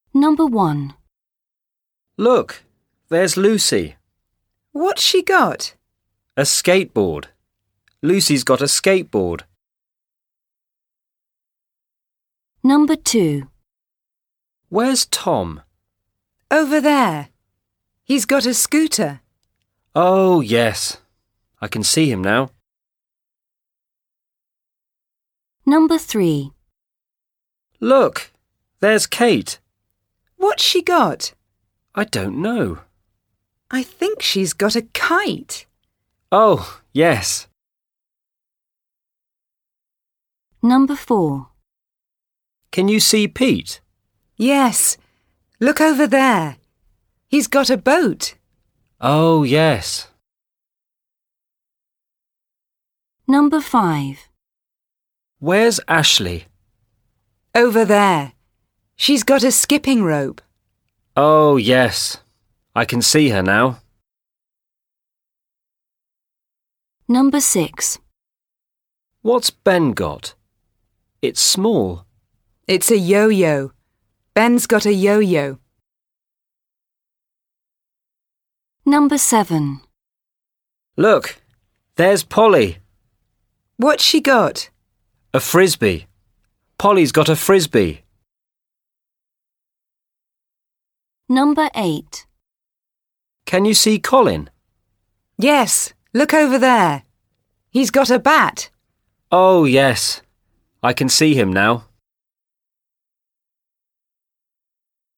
Number 1. Look, there's Lucy. What's she got? A skateboard. Lucy's got a skateboard. Number 2. Where's Tom? Over there. He's got a scooter. Oh, yes. I can see him now. Number 3. Look, there's Kate. What's she got? I don't know. I think she's got a kite. Oh, yes. Number 4. Can you see Pete? Yes. Look over there. He's got a boat. Oh, yes. Number 5. Where's Ashley? Over there. She's got a skipping rope. Oh, yes. I can see her now. Number 6. What's Ben got? It's small. It's a yo-yo. Ben's got a yo-yo. Number 7. Look, there's Polly. What's she got? A frisbee. Polly's got a frisbee. Number 8. Can you see Colin? Yes. Look over there. He's got a bat. Oh, yes. I can see him now.